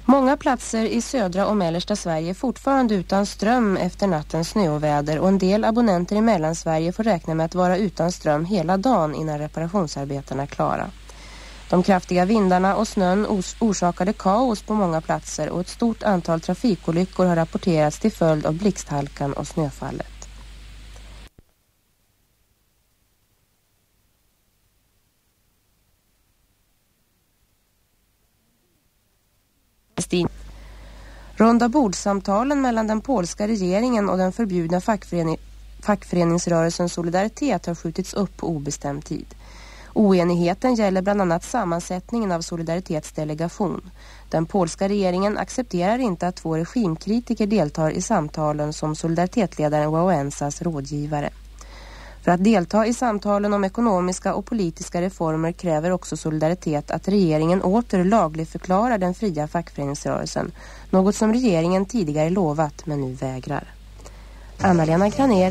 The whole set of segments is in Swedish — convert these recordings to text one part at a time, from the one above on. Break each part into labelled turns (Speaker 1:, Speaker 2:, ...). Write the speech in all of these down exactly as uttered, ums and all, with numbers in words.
Speaker 1: Många platser i södra och mellersta Sverige är fortfarande utan ström efter nattens snöoväder och en del abonnenter i Mellansverige får räkna med att vara utan ström hela dagen innan reparationsarbetena är klara. De kraftiga vindarna och snön os- orsakade kaos på många platser och ett stort antal trafikolyckor har rapporterats till följd av blixthalkan och snöfallet. Ronda bordsamtalen mellan den polska regeringen och den förbjudna fackförening, fackföreningsrörelsen Solidaritet har skjutits upp på obestämd tid. Oenigheten gäller bland annat sammansättningen av Solidaritets delegation. Den polska regeringen accepterar inte att två regimkritiker deltar i samtalen som Solidaritetledaren Wałęsas rådgivare. För att delta i samtalen om ekonomiska och politiska reformer kräver också Solidaritet att regeringen åter lagligt förklarar den fria fackföreningsrörelsen, något som regeringen tidigare lovat men nu vägrar. Anna-Lena Kraner,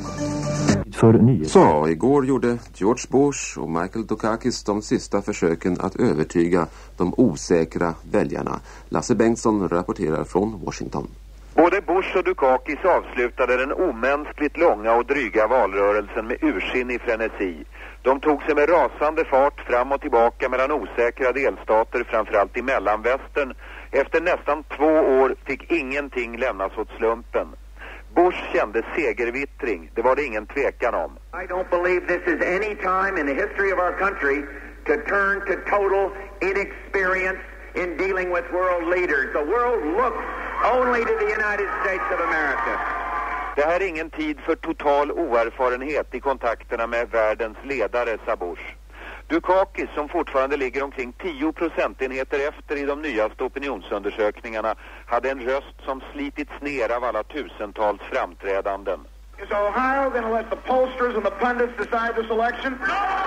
Speaker 1: Ekot.
Speaker 2: Så, igår gjorde George Bush och Michael Dukakis de sista försöken att övertyga de osäkra väljarna. Lasse Bengtsson rapporterar från Washington.
Speaker 3: Både Bush och Dukakis avslutade den omänskligt långa och dryga valrörelsen med ursinnig frenesi. De tog sig med rasande fart fram och tillbaka mellan osäkra delstater, framförallt i mellanvästern. Efter nästan två år fick ingenting lämnas åt slumpen. Bush kände segervittring, det var det ingen tvekan om.
Speaker 4: I don't believe this is any time in the history of our country to turn to total inexperience in dealing with world leaders. The world looks only to the United States of America.
Speaker 3: Det här är ingen tid för total oerfarenhet i kontakterna med världens ledare, sa Bush. Dukakis, som fortfarande ligger omkring tio procentenheter efter i de nyaste opinionsundersökningarna, hade en röst som slitits ner av alla tusentals framträdanden.
Speaker 4: Is Ohio going to let the pollsters and the pundits decide this election?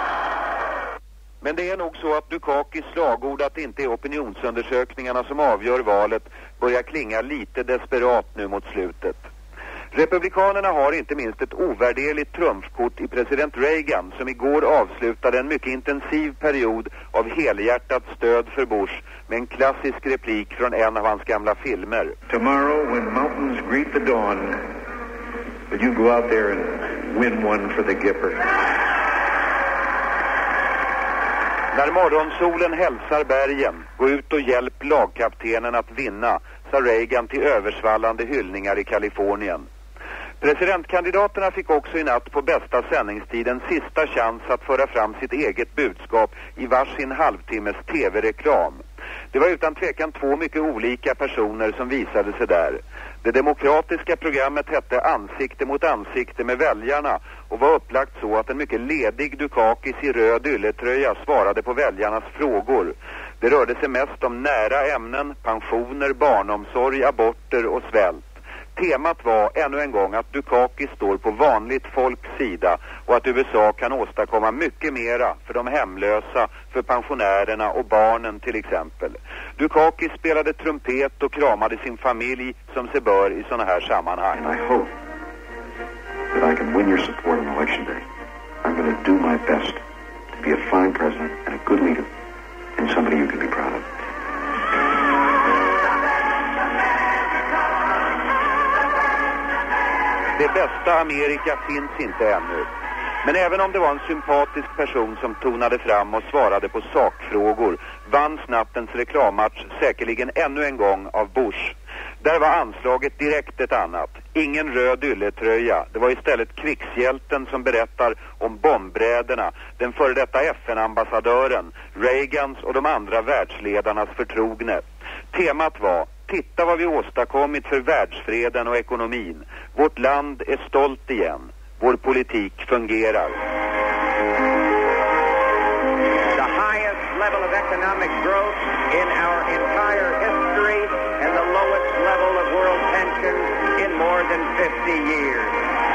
Speaker 3: Men det är nog så att Dukakis slagord att det inte är opinionsundersökningarna som avgör valet börjar klinga lite desperat nu mot slutet. Republikanerna har inte minst ett ovärderligt trumfkort i president Reagan, som igår avslutade en mycket intensiv period av helhjärtat stöd för Bush med en klassisk replik från en av hans gamla filmer.
Speaker 4: Tomorrow when mountains greet the dawn, will you go out there and win one for the Gipper?
Speaker 3: När morgonsolen hälsar bergen, gå ut och hjälp lagkaptenen att vinna, sa Reagan till översvallande hyllningar i Kalifornien. Presidentkandidaterna fick också i natt på bästa sändningstid en sista chans att föra fram sitt eget budskap i varsin halvtimmes tv-reklam. Det var utan tvekan två mycket olika personer som visade sig där. Det demokratiska programmet hette Ansikte mot ansikte med väljarna och var upplagt så att en mycket ledig Dukakis i röd ylletröja svarade på väljarnas frågor. Det rörde sig mest om nära ämnen, pensioner, barnomsorg, aborter och svält. Temat var ännu en gång att Dukakis står på vanligt folks sida och att U S A kan åstadkomma mycket mera för de hemlösa, för pensionärerna och barnen till exempel. Dukakis spelade trumpet och kramade sin familj som sig bör i sådana här sammanhang.
Speaker 5: And I hope that I can win your support on election day. I'm going to do my best to be a fine president and a good leader and somebody you can be proud of.
Speaker 3: Det bästa Amerika finns inte ännu. Men även om det var en sympatisk person som tonade fram och svarade på sakfrågor, vanns nattens reklammatch säkerligen ännu en gång av Bush. Där var anslaget direkt ett annat. Ingen röd ylletröja. Det var istället krigshjälten som berättar om bombräderna, den före detta F N-ambassadören, Reagans och de andra världsledarnas förtrogne. Temat var: titta vad vi åstadkommit för världsfreden och ekonomin. Vårt land är stolt igen. Vår politik fungerar.
Speaker 4: The highest level of economic growth in our entire history and the lowest level of world tension in more than fifty years.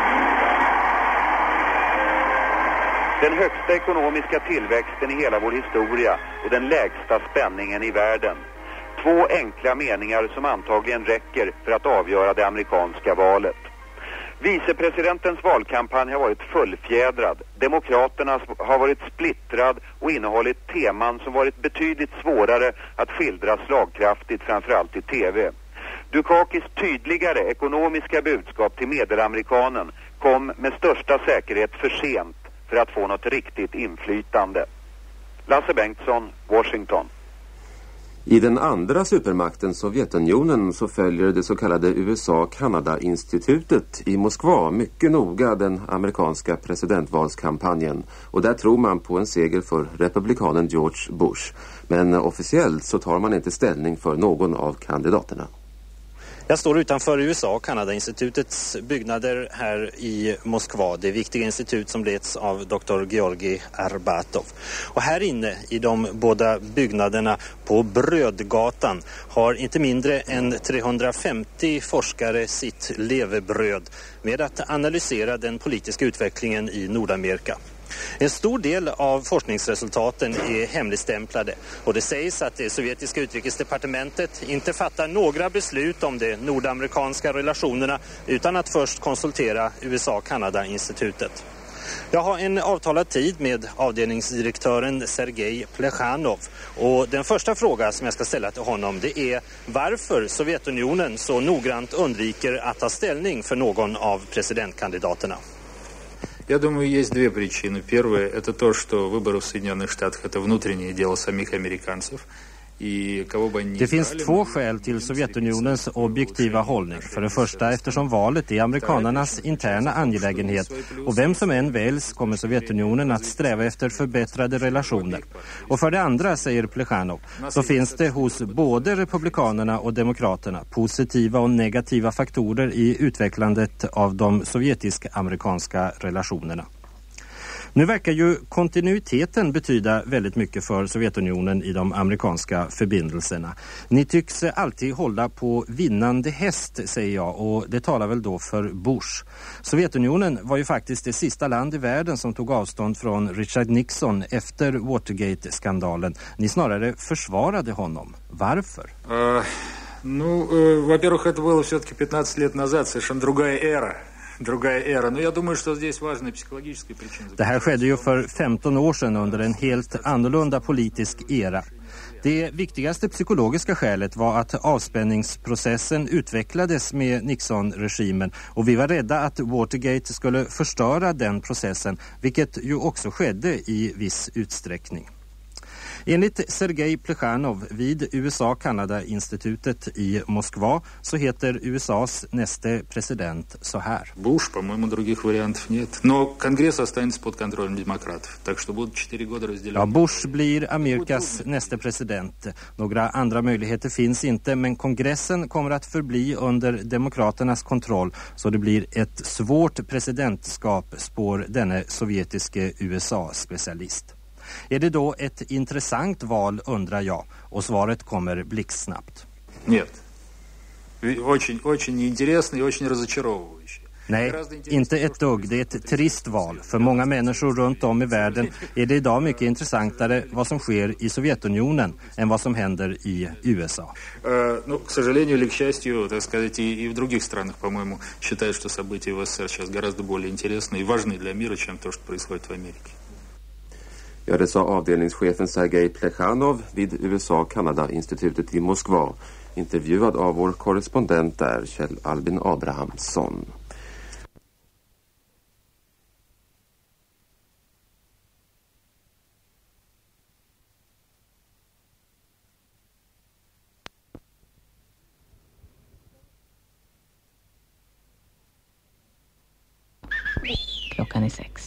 Speaker 3: Den högsta ekonomiska tillväxten i hela vår historia och den lägsta spänningen i världen. Två enkla meningar som antagligen räcker för att avgöra det amerikanska valet. Vicepresidentens valkampanj har varit fullfjädrad. Demokraterna har varit splittrad och innehållit teman som varit betydligt svårare att skildra slagkraftigt, framförallt i tv. Dukakis tydligare ekonomiska budskap till medelamerikanen kom med största säkerhet för sent för att få något riktigt inflytande. Lasse Bengtsson, Washington.
Speaker 2: I den andra supermakten Sovjetunionen så följer det så kallade U S A-Kanada-institutet i Moskva mycket noga den amerikanska presidentvalskampanjen, och där tror man på en seger för republikanen George Bush. Men officiellt så tar man inte ställning för någon av kandidaterna.
Speaker 6: Jag står utanför U S A-Kanada-institutets byggnader här i Moskva. Det viktiga institut som leds av doktor Georgi Arbatov. Och här inne i de båda byggnaderna på Brödgatan har inte mindre än trehundrafemtio forskare sitt levebröd med att analysera den politiska utvecklingen i Nordamerika. En stor del av forskningsresultaten är hemligstämplade och det sägs att det sovjetiska utrikesdepartementet inte fattar några beslut om de nordamerikanska relationerna utan att först konsultera U S A-Kanada-institutet. Jag har en avtalad tid med avdelningsdirektören Sergej Plekhanov och den första fråga som jag ska ställa till honom det är varför Sovjetunionen så noggrant undviker att ta ställning för någon av presidentkandidaterna.
Speaker 7: Я думаю, есть две причины. Первая – это то, что выборы в Соединенных Штатах – это внутреннее дело самих американцев.
Speaker 6: Det finns två skäl till Sovjetunionens objektiva hållning. För det första eftersom valet är amerikanernas interna angelägenhet och vem som än väljs kommer Sovjetunionen att sträva efter förbättrade relationer. Och för det andra, säger Plekhanov, så finns det hos både republikanerna och demokraterna positiva och negativa faktorer i utvecklandet av de sovjetisk-amerikanska relationerna. Nu verkar ju kontinuiteten betyda väldigt mycket för Sovjetunionen i de amerikanska förbindelserna. Ni tycks alltid hålla på vinnande häst, säger jag, och det talar väl då för Bush. Sovjetunionen var ju faktiskt det sista land i världen som tog avstånd från Richard Nixon efter Watergate-skandalen. Ni snarare försvarade honom. Varför?
Speaker 7: Uh, ну, uh, во-первых, это было все-таки пятнадцать лет назад, совершенно другая эра.
Speaker 6: Det här skedde ju för femton år sedan under en helt annorlunda politisk era. Det viktigaste psykologiska skälet var att avspänningsprocessen utvecklades med Nixon-regimen och vi var rädda att Watergate skulle förstöra den processen, vilket ju också skedde i viss utsträckning. Enligt Sergej Plekhanov vid U S A-Kanada-institutet i Moskva så heter U S A:s näste president så här.
Speaker 7: Bush, по-моему, других вариантов нет. Но Конгресс останется под контролем демократов. Так что будут четыре года разделены.
Speaker 6: Ja, Bush blir Amerikas nästa president. Några andra möjligheter finns inte, men kongressen kommer att förbli under demokraternas kontroll så det blir ett svårt presidentskap, spår denne sovjetiske U S A-specialist. Är det då ett intressant val, undrar jag, och svaret kommer blixtsnabbt.
Speaker 7: Нет. Очень, очень неинтересный и очень разочаровывающий.
Speaker 6: Nej, inte ett dugg. Det är ett trist val. För många människor runt om i världen är det idag mycket intressantare vad som sker i Sovjetunionen än vad som händer i U S A.
Speaker 7: Uh, ну, к сожалению или к счастью, так сказать, и, и в других странах, по-моему, считают, что события в СССР сейчас гораздо более интересны и важны для мира, чем то, что происходит в Америке.
Speaker 2: Ja, det sa avdelningschefen Sergej Plekhanov vid U S A-Kanada-institutet i Moskva, intervjuad av vår korrespondent där, Kjell Albin Abrahamsson.
Speaker 8: Klockan är sex.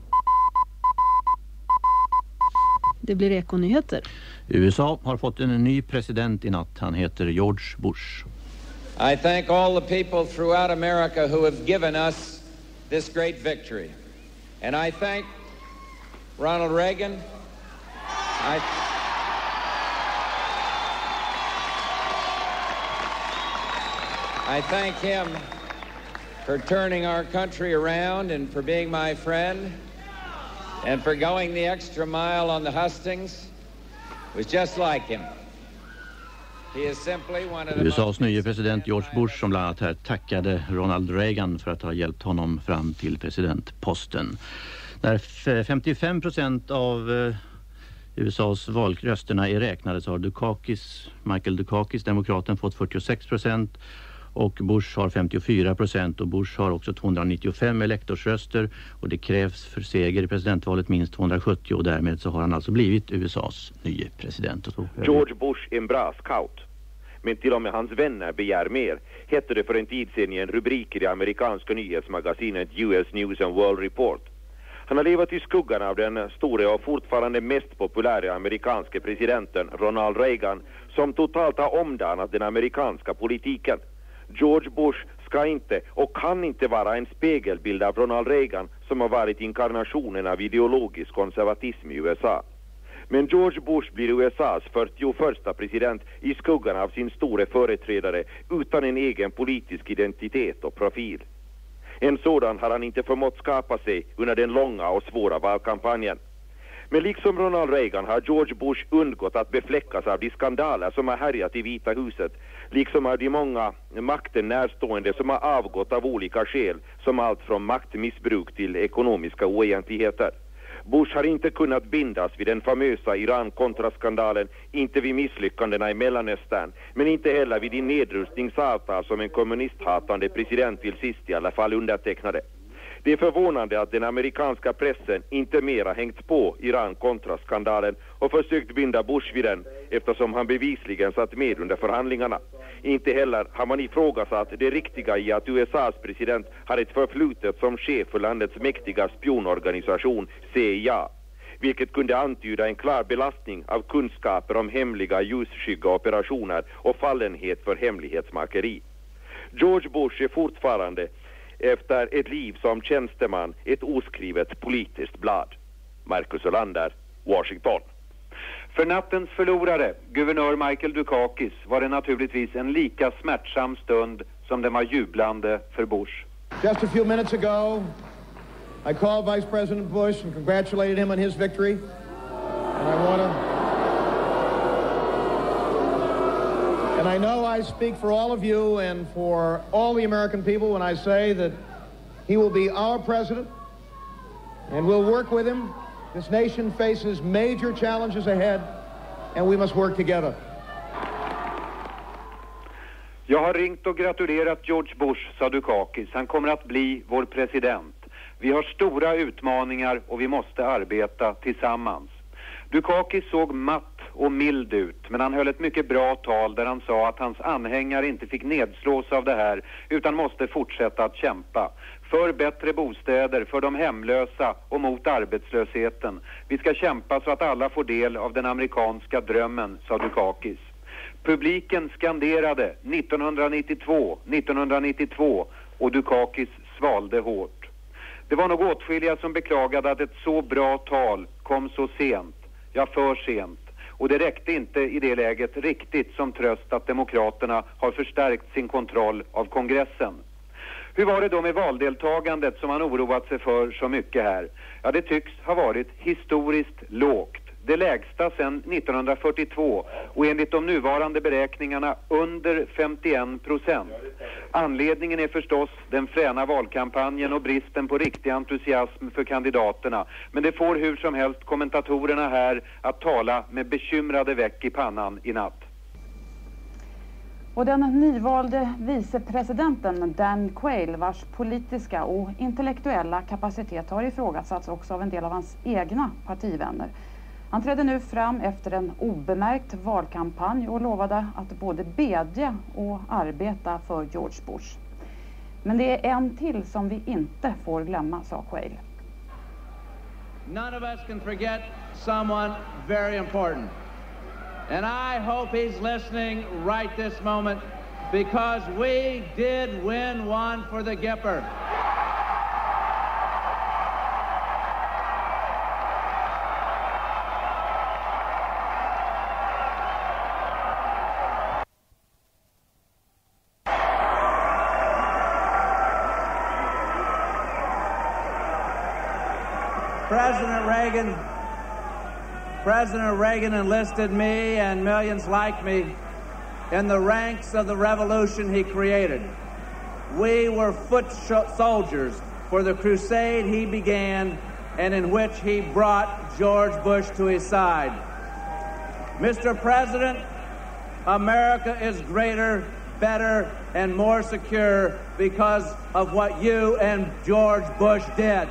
Speaker 9: Det blir ekonyheter.
Speaker 10: U S A har fått en ny president i natt. Han heter George Bush.
Speaker 11: I thank all the people throughout America who have given us this great victory. And I thank Ronald Reagan. I I thank him for turning our country around and for being my friend. And for going the extra mile on the hustings, was just like him.
Speaker 10: U S A:s nye president George Bush som bland annat här tackade Ronald Reagan för att ha hjälpt honom fram till presidentposten. När femtiofem procent av eh, U S A:s valrösterna är räknade så har Dukakis, Michael Dukakis, demokraten, fått fyrtiosex procent och Bush har femtiofyra procent och Bush har också tvåhundranittiofem elektorsröster och det krävs för seger i presidentvalet minst tvåhundrasjuttio och därmed så har han alltså blivit U S A:s nya president.
Speaker 12: George Bush är en bra scout. Men till och med hans vänner begär mer, hette det för en tid sedan i en rubrik i det amerikanska nyhetsmagasinet U S News and World Report. Han har levat i skuggan av den stora och fortfarande mest populära amerikanska presidenten Ronald Reagan som totalt har omdanat den amerikanska politiken. George Bush ska inte och kan inte vara en spegelbild av Ronald Reagan som har varit inkarnationen av ideologisk konservatism i U S A. Men George Bush blir U S A:s fyrtioförsta president i skuggan av sin store företrädare utan en egen politisk identitet och profil. En sådan har han inte förmått skapa sig under den långa och svåra valkampanjen. Men liksom Ronald Reagan har George Bush undgått att befläckas av de skandaler som har härjat i Vita huset, liksom av de många makten närstående som har avgått av olika skäl, som allt från maktmissbruk till ekonomiska oegentligheter. Bush har inte kunnat bindas vid den famösa Iran-kontraskandalen, inte vid misslyckandena i Mellanöstern, men inte heller vid de nedrustningsavtal som en kommunisthatande president till sist i alla fall undertecknade. Det är förvånande att den amerikanska pressen inte mera hängt på Iran-kontraskandalen och försökt binda Bush vid den eftersom han bevisligen satt med under förhandlingarna. Inte heller har man ifrågasatt det riktiga i att U S A:s president har ett förflutet som chef för landets mäktiga spionorganisation C I A, vilket kunde antyda en klar belastning av kunskaper om hemliga ljusskygga operationer och fallenhet för hemlighetsmakeri. George Bush är fortfarande efter ett liv som tjänsteman ett oskrivet politiskt blad. Marcus Olander, Washington.
Speaker 3: För nattens förlorare, guvernör Michael Dukakis, var det naturligtvis en lika smärtsam stund som den var jublande för Bush.
Speaker 13: Just a few minutes ago, I called Vice President Bush and congratulated him on his victory. And I want to... And I know I speak for all of you and for all the American people when I say that he will be our president and we'll work with him. This nation faces major challenges ahead and we must work together.
Speaker 3: Jag har ringt och gratulerat George Bush, sa Dukakis. Han kommer att bli vår president. Vi har stora utmaningar och vi måste arbeta tillsammans. Dukakis såg matt och mild ut, men han höll ett mycket bra tal där han sa att hans anhängare inte fick nedslås av det här utan måste fortsätta att kämpa. För bättre bostäder, för de hemlösa och mot arbetslösheten. Vi ska kämpa så att alla får del av den amerikanska drömmen, sa Dukakis. Publiken skanderade nittonhundranittiotvå, nittonhundranittiotvå och Dukakis svalde hårt. Det var nog åtskilliga som beklagade att ett så bra tal kom så sent, ja för sent. Och det räckte inte i det läget riktigt som tröst att demokraterna har förstärkt sin kontroll av kongressen. Hur var det då med valdeltagandet som man oroat sig för så mycket här? Ja, det tycks ha varit historiskt lågt. Det lägsta sedan nittonhundrafyrtiotvå och enligt de nuvarande beräkningarna under femtioen procent. Anledningen är förstås den fräna valkampanjen och bristen på riktig entusiasm för kandidaterna. Men det får hur som helst kommentatorerna här att tala med bekymrade veck i pannan i natt.
Speaker 14: Och den nyvalde vicepresidenten Dan Quayle, vars politiska och intellektuella kapacitet har ifrågasatts också av en del av hans egna partivänner. Han trädde nu fram efter en obemärkt valkampanj och lovade att både bedja och arbeta för George Bush. Men det är en till som vi inte får glömma, sa Quayle.
Speaker 15: None of us can forget someone very important. And I hope he's listening right this moment because we did win one for the Gipper. President Reagan, President Reagan enlisted me and millions like me in the ranks of the revolution he created. We were foot soldiers for the crusade he began and in which he brought George Bush to his side. Mister President, America is greater, better, and more secure because of what you and George Bush did.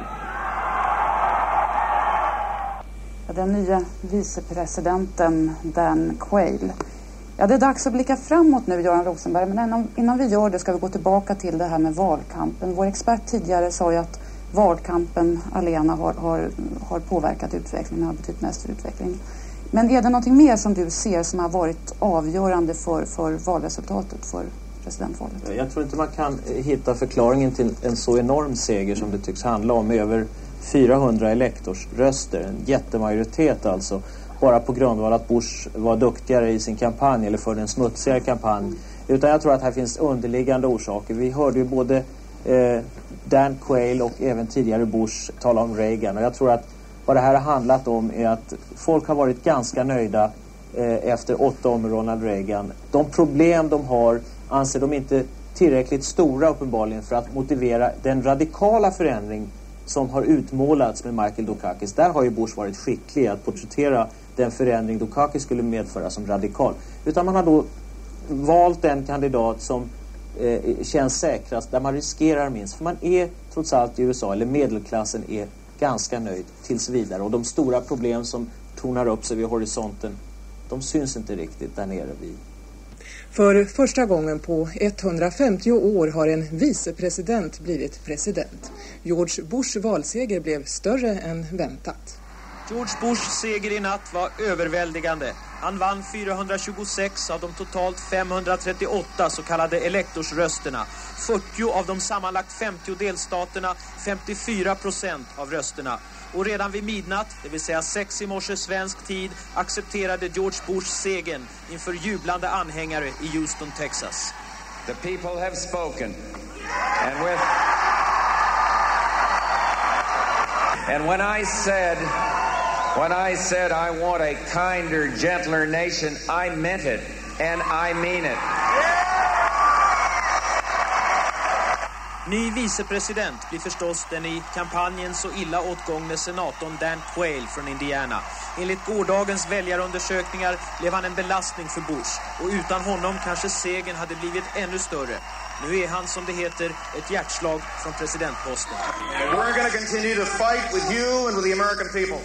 Speaker 14: Den nya vicepresidenten Dan Quayle. Ja, det är dags att blicka framåt nu, Göran Rosenberg, men innan, innan vi gör det ska vi gå tillbaka till det här med valkampen. Vår expert tidigare sa ju att valkampen alena har, har, har påverkat utvecklingen, har betytt mest för utvecklingen. Men är det någonting mer som du ser som har varit avgörande för, för valresultatet, för presidentvalet?
Speaker 16: Jag tror inte man kan hitta förklaringen till en så enorm seger som det tycks handla om. Över fyrahundra elektorsröster, en jättemajoritet alltså. Bara på grund av att Bush var duktigare i sin kampanj eller för en smutsigare kampanj. Utan jag tror att här finns underliggande orsaker. Vi hörde ju både eh, Dan Quayle och även tidigare Bush tala om Reagan. Och jag tror att vad det här har handlat om är att folk har varit ganska nöjda eh, efter åtta år med Ronald Reagan. De problem de har anser de inte tillräckligt stora uppenbarligen för att motivera den radikala förändring som har utmålats med Michael Dukakis. Där har ju Bush varit skicklig att porträttera den förändring Dukakis skulle medföra som radikal. Utan man har då valt en kandidat som eh, känns säkrast, där man riskerar minst. För man är trots allt i U S A, eller medelklassen är ganska nöjd tills vidare. Och de stora problem som tornar upp sig vid horisonten, de syns inte riktigt där nere vid.
Speaker 17: För första gången på etthundrafemtio år har en vicepresident blivit president. George Bush valseger blev större än väntat.
Speaker 18: George Bushs seger i natt var överväldigande. Han vann fyrahundratjugosex av de totalt femhundratrettioåtta så kallade elektorsrösterna. fyrtio av de sammanlagt femtio delstaterna, femtiofyra procent av rösterna. Och redan vid midnatt, det vill säga sex i morse svensk tid, accepterade George Bush segern inför jublande anhängare i Houston, Texas.
Speaker 11: The people have spoken. And with And when I said when I said I want a kinder, gentler nation, I meant it and I mean it.
Speaker 18: Ny vicepresident blir förstås den i kampanjen så illa åtgångne senatorn Dan Quayle från Indiana. Enligt gårdagens väljarundersökningar blev han en belastning för Bush. Och utan honom kanske segern hade blivit ännu större. Nu är han, som det heter, ett hjärtslag från presidentposten.
Speaker 19: And we're going to continue to fight with you and with the American people.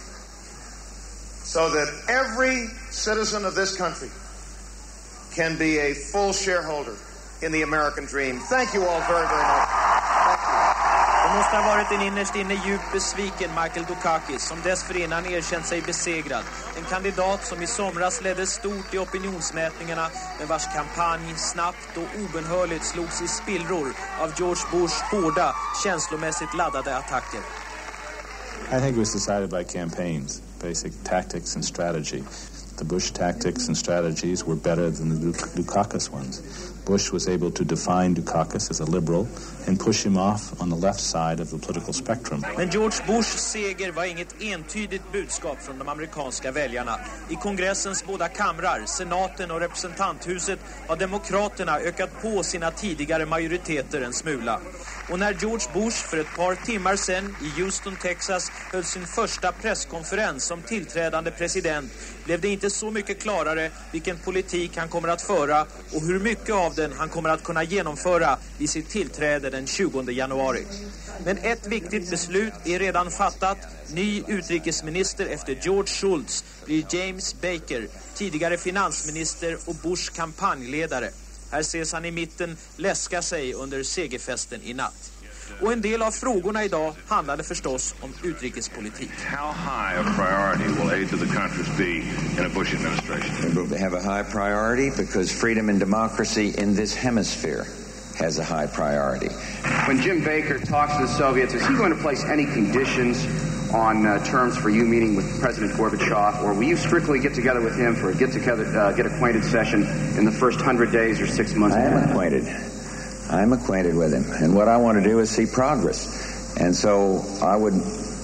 Speaker 19: So that every citizen of this country can be a full shareholder in the American dream. Thank you all very, very much. Thank you.
Speaker 18: Det måste ha varit en innerst inne djupt besviken Michael Dukakis som dessförinnan erkänt sig besegrad. En kandidat som i somras ledde stort i opinionsmätningarna men vars kampanj snabbt och obenhörligt slogs i spillror av George Bushs hårda, känslomässigt laddade attacker.
Speaker 20: I think it was decided by campaigns, basic tactics and strategy. The Bush tactics and strategies were better than the Dukakis ones. Bush was able to define Dukakis as a liberal and push him off on the left side of the political spectrum.
Speaker 18: Men George Bushs seger var inget entydigt budskap från de amerikanska väljarna. I kongressens båda kamrar, senaten och representanthuset, har demokraterna ökat på sina tidigare majoriteter en smula. Och när George Bush för ett par timmar sedan i Houston, Texas höll sin första presskonferens som tillträdande president blev det inte så mycket klarare vilken politik han kommer att föra och hur mycket av den han kommer att kunna genomföra vid sitt tillträde den tjugonde januari. Men ett viktigt beslut är redan fattat. Ny utrikesminister efter George Shultz blir James Baker, tidigare finansminister och Bush kampanjledare. Här ses han i mitten läska sig under segerfesten i natt. Och en del av frågorna idag handlade förstås om utrikespolitik.
Speaker 21: How high a priority will aid to the countries be in a Bush administration?
Speaker 11: We will have a high priority because freedom and democracy in this hemisphere has a high priority.
Speaker 22: When Jim Baker talks to the Soviets, is he going to place any conditions on uh, terms for you meeting with President Gorbachev, or will you strictly get together with him for a get-together, uh, get-acquainted session in the first hundred days or six months?
Speaker 11: I am acquainted. I'm acquainted with him, and what I want to do is see progress. And so I would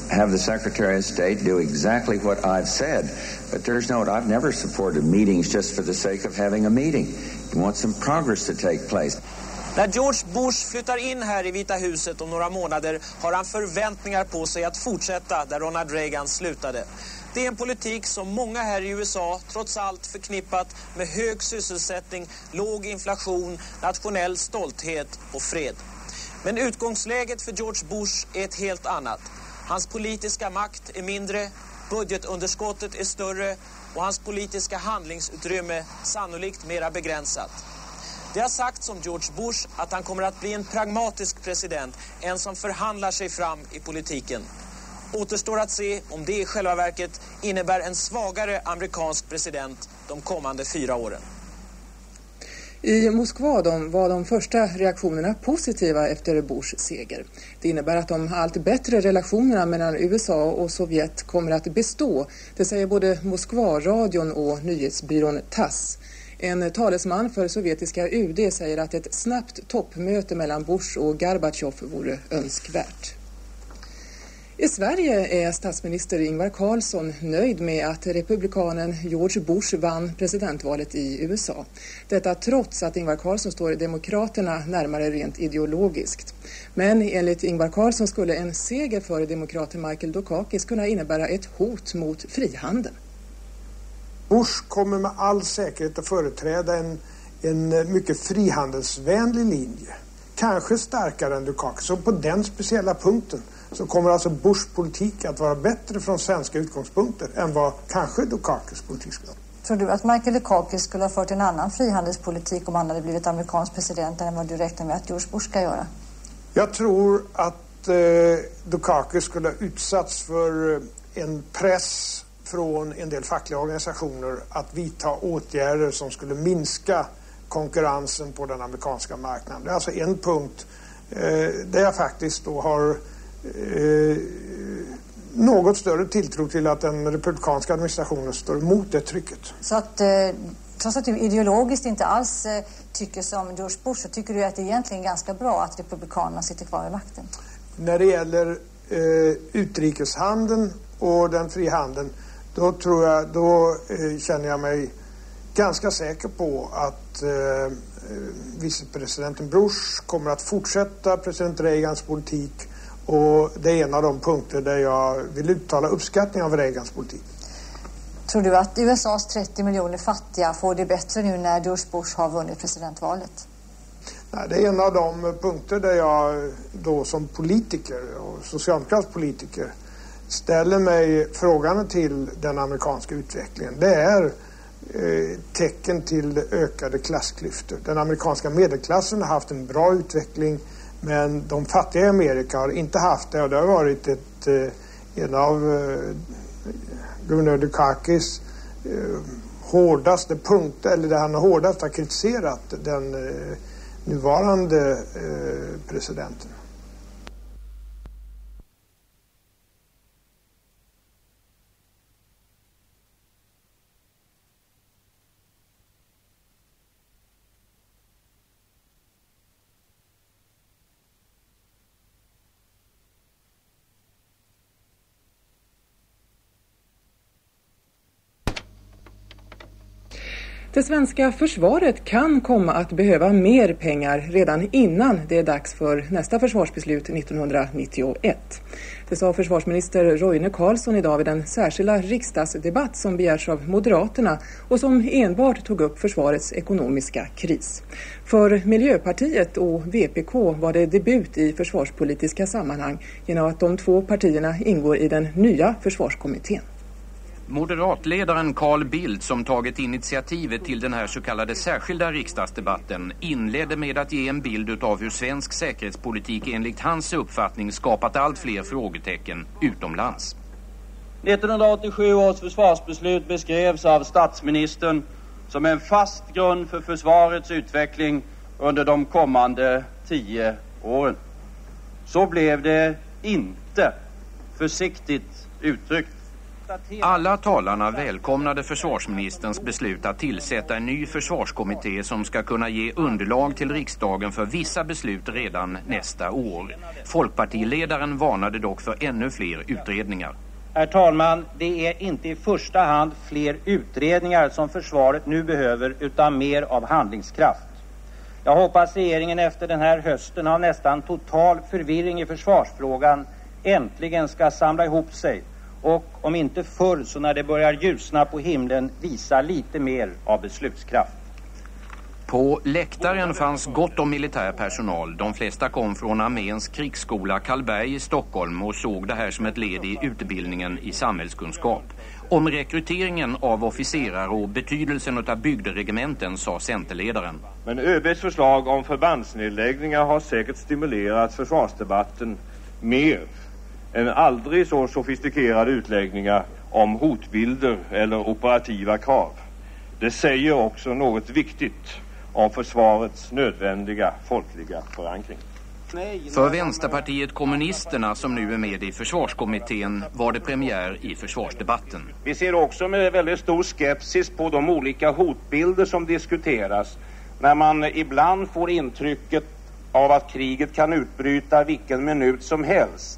Speaker 1: have the Secretary of State do exactly what I've said. But there's no, I've never supported meetings just for the sake of having a meeting. You want some progress to take place.
Speaker 18: När George Bush flyttar in här i Vita huset om några månader har han förväntningar på sig att fortsätta där Ronald Reagan slutade. Det är en politik som många här i U S A trots allt förknippat med hög sysselsättning, låg inflation, nationell stolthet och fred. Men utgångsläget för George Bush är ett helt annat. Hans politiska makt är mindre, budgetunderskottet är större och hans politiska handlingsutrymme sannolikt mera begränsat. Det har sagts om George Bush att han kommer att bli en pragmatisk president, en som förhandlar sig fram i politiken. Återstår att se om det i själva verket innebär en svagare amerikansk president de kommande fyra åren.
Speaker 17: I Moskva de var de första reaktionerna positiva efter Bushs seger. Det innebär att de allt bättre relationerna mellan U S A och Sovjet kommer att bestå. Det säger både Moskva-radion och nyhetsbyrån Tass. En talesman för sovjetiska U D säger att ett snabbt toppmöte mellan Bush och Gorbatjov vore önskvärt. I Sverige är statsminister Ingvar Carlsson nöjd med att republikanen George Bush vann presidentvalet i U S A. Detta trots att Ingvar Carlsson står demokraterna närmare rent ideologiskt. Men enligt Ingvar Carlsson skulle en seger för demokraten Michael Dukakis kunna innebära ett hot mot frihandeln.
Speaker 5: Bush kommer med all säkerhet att företräda en, en mycket frihandelsvänlig linje. Kanske starkare än Dukakis. Så på den speciella punkten så kommer alltså Bushs politik att vara bättre från svenska utgångspunkter än vad kanske Dukakis politik skulle.
Speaker 23: Tror du att Michael Dukakis skulle ha fört en annan frihandelspolitik om han hade blivit amerikansk president än vad du räknar med att George Bush ska göra?
Speaker 5: Jag tror att eh, Dukakis skulle ha utsatts för en press från en del fackliga organisationer att vidta åtgärder som skulle minska konkurrensen på den amerikanska marknaden. Det är alltså en punkt eh, där jag faktiskt då har eh, något större tilltro till att den republikanska administrationen står emot det trycket.
Speaker 23: Så att eh, trots att du ideologiskt inte alls eh, tycker som George Bush, så tycker du att det är egentligen ganska bra att republikanerna sitter kvar i makten? När
Speaker 5: det gäller eh, utrikeshandeln och den frihandeln, då tror jag, då eh, känner jag mig ganska säker på att eh, vicepresidenten Bush kommer att fortsätta president Reagans politik, och det är en av de punkter där jag vill uttala uppskattning av Reagans politik.
Speaker 23: Tror du att U S A:s trettio miljoner fattiga får det bättre nu när George Bush har vunnit presidentvalet?
Speaker 5: Nej, det är en av de punkter där jag då som politiker och socialdemokratisk politiker ställer mig frågan till den amerikanska utvecklingen. Det är eh, tecken till ökade klassklyftor. Den amerikanska medelklassen har haft en bra utveckling, men de fattiga i Amerika har inte haft det, och det har varit ett, eh, en av eh, guvernör Dukakis eh, hårdaste punkter, eller där han hårdast har kritiserat den eh, nuvarande eh, presidenten.
Speaker 17: Det svenska försvaret kan komma att behöva mer pengar redan innan det är dags för nästa försvarsbeslut nittonhundranittioett. Det sa försvarsminister Roine Carlsson idag vid den särskilda riksdagsdebatt som begärs av Moderaterna och som enbart tog upp försvarets ekonomiska kris. För Miljöpartiet och V P K var det debut i försvarspolitiska sammanhang genom att de två partierna ingår i den nya försvarskommittén.
Speaker 24: Moderatledaren Carl Bildt, som tagit initiativet till den här så kallade särskilda riksdagsdebatten, inledde med att ge en bild av hur svensk säkerhetspolitik enligt hans uppfattning skapat allt fler frågetecken utomlands.
Speaker 25: nittonhundraåttiosju års försvarsbeslut beskrevs av statsministern som en fast grund för försvarets utveckling under de kommande tio åren. Så blev det inte, försiktigt uttryckt.
Speaker 24: Alla talarna välkomnade försvarsministerns beslut att tillsätta en ny försvarskommitté som ska kunna ge underlag till riksdagen för vissa beslut redan nästa år. Folkpartiledaren varnade dock för ännu fler utredningar.
Speaker 2: Herr talman, det är inte i första hand fler utredningar som försvaret nu behöver utan mer av handlingskraft. Jag hoppas regeringen efter den här hösten av nästan total förvirring i försvarsfrågan äntligen ska samla ihop sig och om inte förr så när det börjar ljusna på himlen visa lite mer av beslutskraft.
Speaker 24: På läktaren fanns gott om militär personal. De flesta kom från arméns krigsskola Karlberg i Stockholm och såg det här som ett led i utbildningen i samhällskunskap. Om rekryteringen av officerare och betydelsen av bygderegementen sa centerledaren.
Speaker 4: Men ÖBs förslag om förbandsnedläggningar har säkert stimulerat försvarsdebatten mer än aldrig så sofistikerade utläggningar om hotbilder eller operativa krav. Det säger också något viktigt om försvarets nödvändiga folkliga förankring.
Speaker 24: För Vänsterpartiet kommunisterna som nu är med i försvarskommittén var det premiär i försvarsdebatten.
Speaker 4: Vi ser också med väldigt stor skepsis på de olika hotbilder som diskuteras. När man ibland får intrycket av att kriget kan utbryta vilken minut som helst.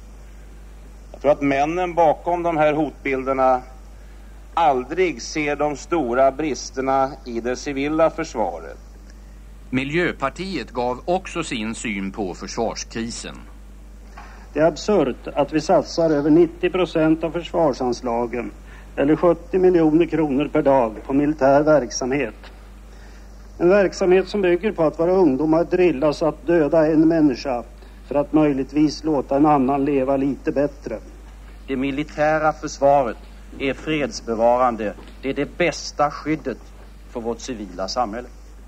Speaker 4: Jag tror att männen bakom de här hotbilderna aldrig ser de stora bristerna i det civila försvaret.
Speaker 24: Miljöpartiet gav också sin syn på försvarskrisen.
Speaker 6: Det är absurt att vi satsar över nittio procent av försvarsanslagen eller sjuttio miljoner kronor per dag på militär verksamhet. En verksamhet som bygger på att våra ungdomar drillas att döda en människa för att möjligtvis låta en annan leva lite bättre.
Speaker 2: Det militära försvaret är fredsbevarande. Det är det bästa skyddet för vårt civila samhälle.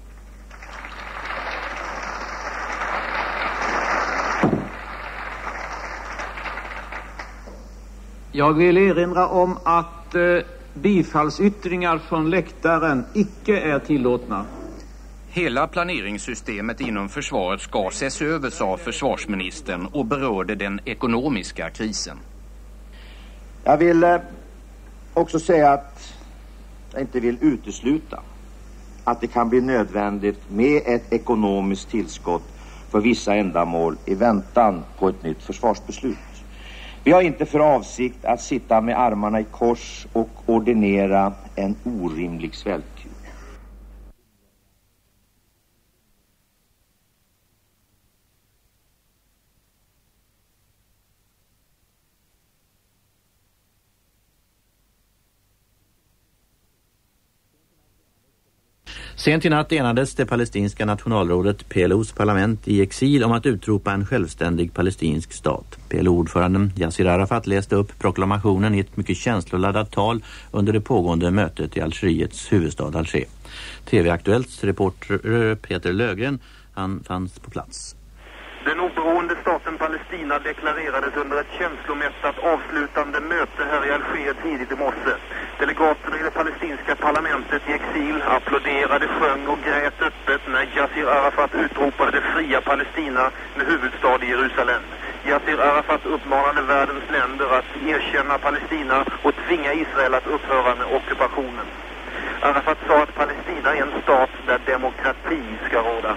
Speaker 7: Jag vill erinra om att eh, bifallsyttringar från läktaren icke är tillåtna.
Speaker 24: Hela planeringssystemet inom försvaret ska ses över, sa försvarsministern och berörde den ekonomiska krisen.
Speaker 8: Jag vill eh, också säga att jag inte vill utesluta att det kan bli nödvändigt med ett ekonomiskt tillskott för vissa ändamål i väntan på ett nytt försvarsbeslut. Vi har inte för avsikt att sitta med armarna i kors och ordinera en orimlig svältkur.
Speaker 10: Sent i natt enades det palestinska nationalrådet P L O:s parlament i exil om att utropa en självständig palestinsk stat. P L O-ordföranden Yasser Arafat läste upp proklamationen i ett mycket känsloladdat tal under det pågående mötet i Algeriets huvudstad Alger. T V-Aktuellts reporter Peter Löfgren, han fanns på plats.
Speaker 26: Den oberoende staten Palestina deklarerades under ett känslomättat avslutande möte här i Alger tidigt i morse. Delegaterna i det palestinska parlamentet i exil applåderade, sjöng och grät öppet när Yasser Arafat utropade det fria Palestina med huvudstad i Jerusalem. Yasser Arafat uppmanade världens länder att erkänna Palestina och tvinga Israel att upphöra med ockupationen. Arafat sa att Palestina är en stat där demokrati ska råda.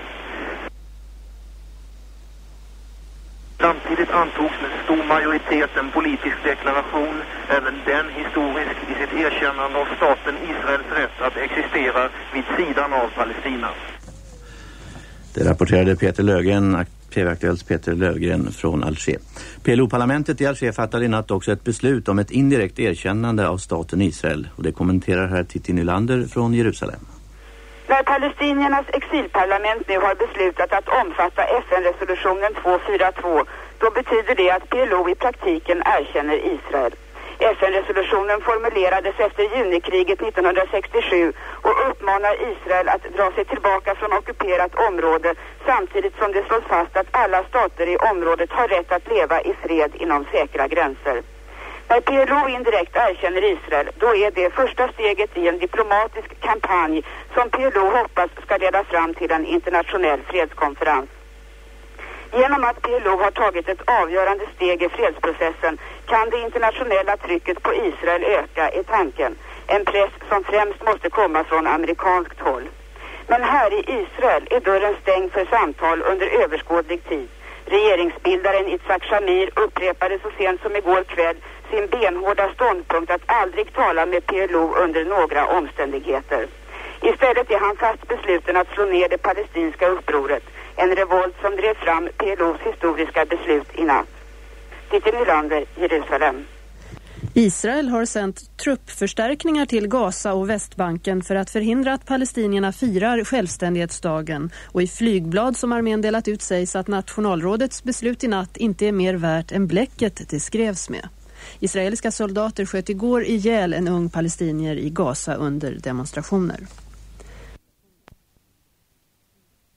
Speaker 26: Samtidigt antogs med stor majoritet en politisk deklaration, även den historisk i sitt erkännande av staten Israels rätt att existera vid sidan av Palestina.
Speaker 10: Det rapporterade Peter Löfgren, T V-Aktuellts Peter Löfgren från Alger. P L O-parlamentet i Alger fattade i natt också ett beslut om ett indirekt erkännande av staten Israel. Och det kommenterar här Titti Nylander från Jerusalem.
Speaker 27: När palestiniernas exilparlament nu har beslutat att omfatta F N-resolutionen tvåhundrafyrtiotvå, då betyder det att P L O i praktiken erkänner Israel. F N-resolutionen formulerades efter junikriget nittonhundrasextiosju och uppmanar Israel att dra sig tillbaka från ockuperat område samtidigt som det slås fast att alla stater i området har rätt att leva i fred inom säkra gränser. När P L O indirekt erkänner Israel, då är det första steget i en diplomatisk kampanj som P L O hoppas ska leda fram till en internationell fredskonferens. Genom att P L O har tagit ett avgörande steg i fredsprocessen kan det internationella trycket på Israel öka, är tanken. En press som främst måste komma från amerikanskt håll. Men här i Israel är dörren stängd för samtal under överskådlig tid. Regeringsbildaren Itzhak Shamir upprepade så sent som igår kväll sin benhårda ståndpunkt att aldrig tala med P L O under några omständigheter. Istället är han fast besluten att slå ner det palestinska upproret, en revolt som drev fram P L O:s historiska beslut i natt. Titti Nylander, Jerusalem.
Speaker 3: Israel har sänt truppförstärkningar till Gaza och Västbanken för att förhindra att palestinierna firar självständighetsdagen, och i flygblad som armén delat ut sägs att nationalrådets beslut i natt inte är mer värt än bläcket det skrevs med. Israeliska soldater sköt igår ihjäl en ung palestinier i Gaza under demonstrationer.